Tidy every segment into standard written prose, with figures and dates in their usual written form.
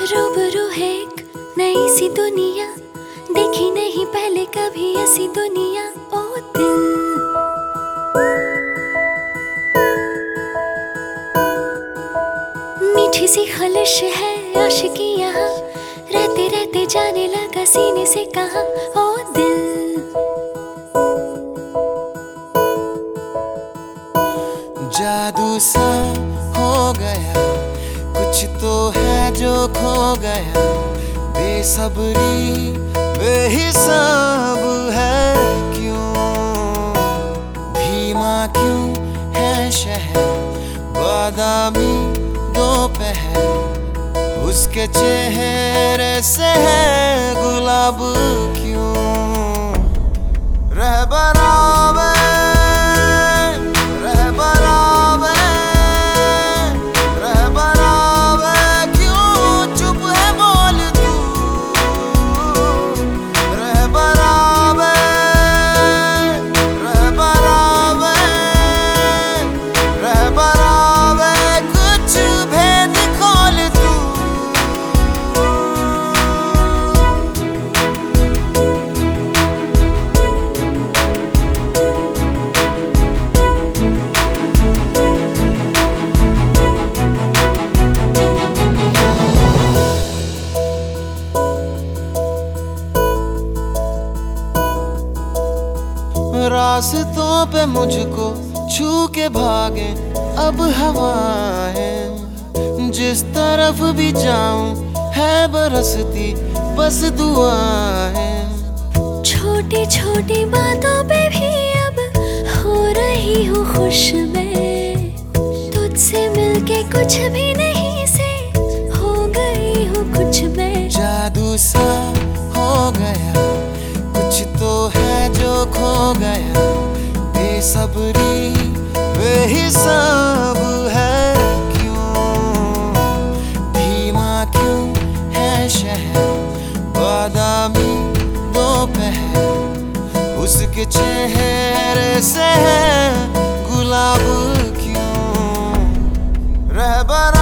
रूबरू है एक नई सी दुनिया, देखी नहीं पहले कभी ऐसी दुनिया। ओ दिल, मीठी सी खलिश है आशिकी यहाँ, रहते रहते जाने लगा सीने से कहा। ओ दिल, जादू सा हो गया, कुछ तो है जो खो गया। बेसब्री बेहिसाब है क्यों, धीमा क्यों है शहर, बादामी दोपहर। उसके चेहरे से है गुलाब क्यों, रहबरा में रास्तों पे मुझको छू के भागे अब हवाएं, जिस तरफ भी जाऊं है बरसती बस दुआएं। छोटी छोटी बातों पे भी अब हो रही हूँ खुश मैं, तुझसे मिलके कुछ भी नहीं से हो गई हूँ कुछ मैं। जादू सा हो गया, कुछ तो है जो खो गया। बेसब्री बेहिसाब है क्यों, धीमा क्यों है शहर, बादामी दोपहर। उसके चेहरे से है गुलाब क्यों, रहबरा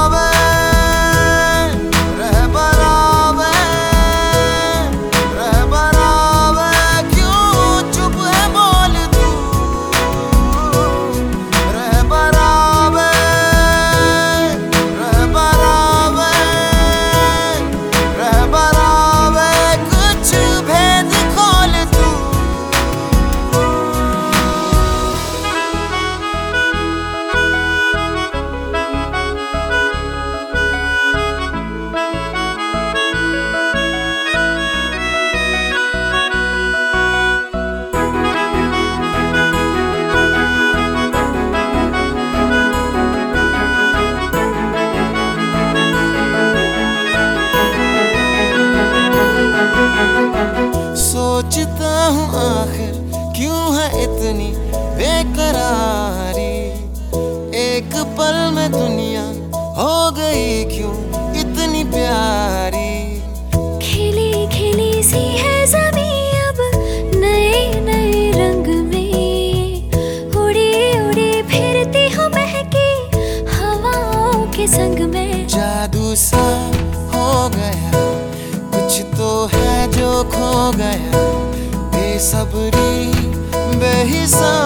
सोचता हूँ आखिर क्यों है इतनी बेकरारी। एक पल में दुनिया हो गई क्यों इतनी प्यारी। खिली खिली सी है ज़मीं अब नए नए रंग में, उड़ी उड़ी फिरती हूँ महकी हवाओं के संग में। जादू सा हो गया, कुछ तो है जो खो गया। बेसब्री बेहिसाब